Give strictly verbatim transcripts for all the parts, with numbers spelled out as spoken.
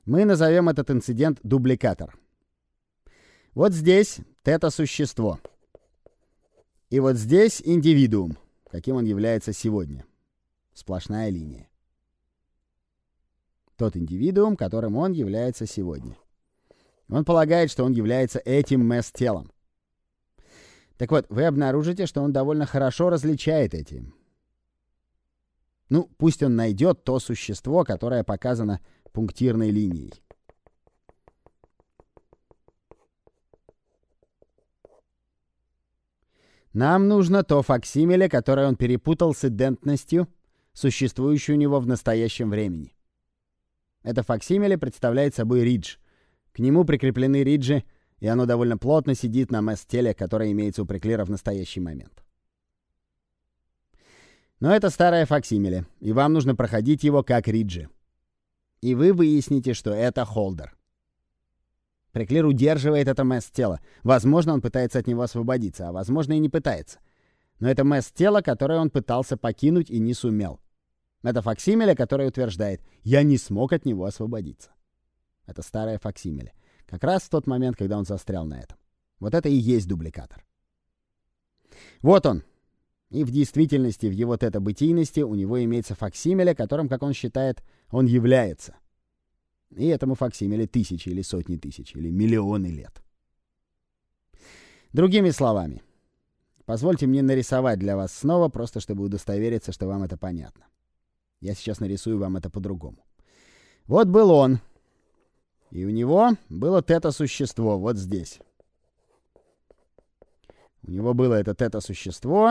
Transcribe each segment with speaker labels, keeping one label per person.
Speaker 1: Мы назовем этот инцидент дубликатор. Вот здесь тета-существо. И вот здесь индивидуум, каким он является сегодня. Сплошная линия. Тот индивидуум, которым он является сегодня. Он полагает, что он является этим месс-телом. Так вот, вы обнаружите, что он довольно хорошо различает эти. Ну, пусть он найдет то существо, которое показано пунктирной линией. Нам нужно то факсимиле, которое он перепутал с идентностью, существующей у него в настоящем времени. Это факсимиле представляет собой ридж. К нему прикреплены риджи, и оно довольно плотно сидит на месс-теле, которое имеется у Преклира в настоящий момент. Но это старое факсимиле, и вам нужно проходить его как риджи. И вы выясните, что это холдер. Преклир удерживает это месс-тело. Возможно, он пытается от него освободиться, а возможно и не пытается. Но это месс-тело, которое он пытался покинуть и не сумел. Это факсимиле, которое утверждает: «Я не смог от него освободиться». Это старое факсимиле. Как раз в тот момент, когда он застрял на этом. Вот это и есть дубликатор. Вот он. И в действительности, в его тета-бытийности у него имеется факсимиле, которым, как он считает, он является. И этому факсимиле тысячи или сотни тысяч, или миллионы лет. Другими словами, позвольте мне нарисовать для вас снова, просто чтобы удостовериться, что вам это понятно. Я сейчас нарисую вам это по-другому. Вот был он. И у него было тета-существо вот здесь. У него было это тета-существо.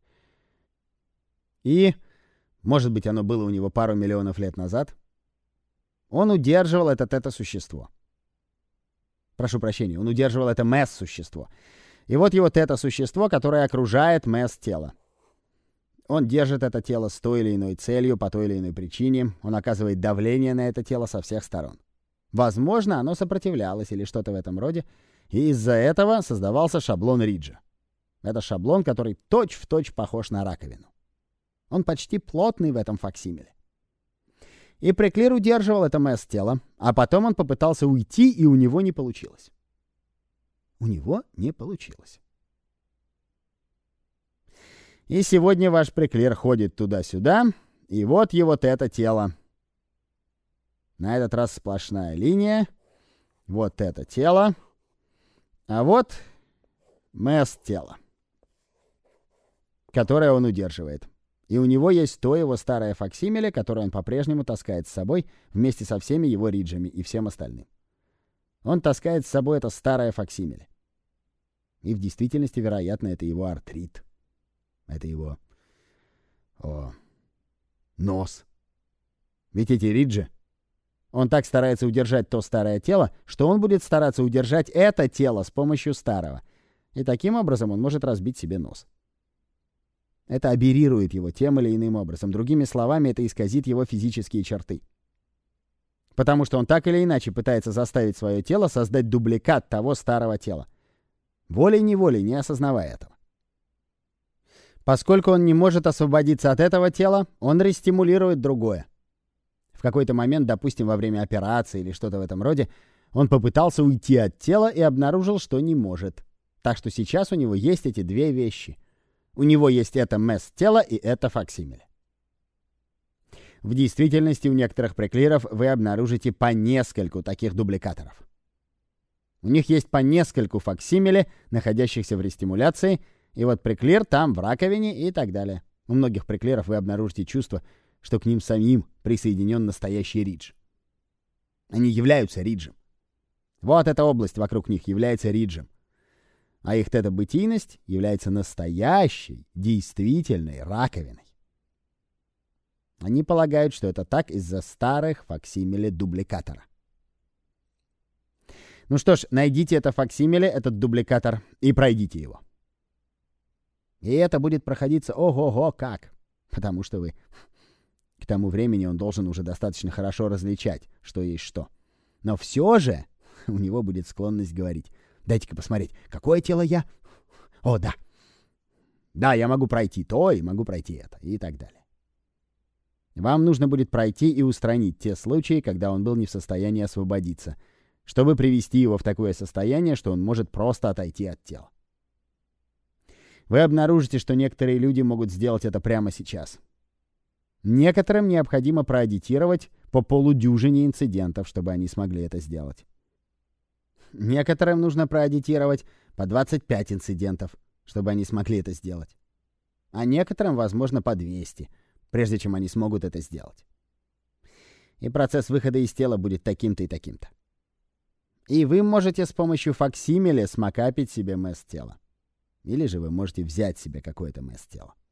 Speaker 1: И, может быть, оно было у него пару миллионов лет назад. Он удерживал это тета-существо. Прошу прощения, он удерживал это месс-существо. И вот его тета-существо, которое окружает месс-тело. Он держит это тело с той или иной целью, по той или иной причине. Он оказывает давление на это тело со всех сторон. Возможно, оно сопротивлялось или что-то в этом роде, и из-за этого создавался шаблон риджа. Это шаблон, который точь-в-точь похож на раковину. Он почти плотный в этом факсимиле. И Преклир удерживал это месс-тело, а потом он попытался уйти, и у него не получилось. У него не получилось. И сегодня ваш Преклир ходит туда-сюда, и вот его тета-тело. На этот раз сплошная линия. Вот это тело. А вот месс-тело, которое он удерживает. И у него есть то его старое факсимиле, которое он по-прежнему таскает с собой вместе со всеми его риджами и всем остальным. Он таскает с собой это старое факсимиле. И в действительности, вероятно, это его артрит. Это его о, нос. Ведь эти риджи, он так старается удержать то старое тело, что он будет стараться удержать это тело с помощью старого. И таким образом он может разбить себе нос. Это аберрирует его тем или иным образом. Другими словами, это исказит его физические черты. Потому что он так или иначе пытается заставить свое тело создать дубликат того старого тела. Волей-неволей, не осознавая этого. Поскольку он не может освободиться от этого тела, он рестимулирует другое. В какой-то момент, допустим, во время операции или что-то в этом роде, он попытался уйти от тела и обнаружил, что не может. Так что сейчас у него есть эти две вещи. У него есть это месс-тело и это факсимиле. В действительности у некоторых преклиров вы обнаружите по нескольку таких дубликаторов. У них есть по нескольку факсимиле, находящихся в рестимуляции, и вот преклир там, в раковине и так далее. У многих преклиров вы обнаружите чувство, что к ним самим присоединен настоящий ридж. Они являются риджем. Вот эта область вокруг них является риджем. А их тета-бытийность является настоящей, действительной раковиной. Они полагают, что это так из-за старых факсимиле дубликатора. Ну что ж, найдите это факсимиле, этот дубликатор, и пройдите его. И это будет проходиться ого-го как. Потому что вы... К тому времени он должен уже достаточно хорошо различать, что есть что. Но все же у него будет склонность говорить: дайте-ка посмотреть, какое тело я? О, да. Да, я могу пройти то и могу пройти это, и так далее. Вам нужно будет пройти и устранить те случаи, когда он был не в состоянии освободиться, чтобы привести его в такое состояние, что он может просто отойти от тела. Вы обнаружите, что некоторые люди могут сделать это прямо сейчас. Некоторым необходимо проаудитировать по полудюжине инцидентов, чтобы они смогли это сделать. Некоторым нужно проаудитировать по двадцать пять инцидентов, чтобы они смогли это сделать. А некоторым, возможно, по двести, прежде чем они смогут это сделать. И процесс выхода из тела будет таким-то и таким-то. И вы можете с помощью факсимиле смакапить себе мэс тела. Или же вы можете взять себе какое-то мэс тела.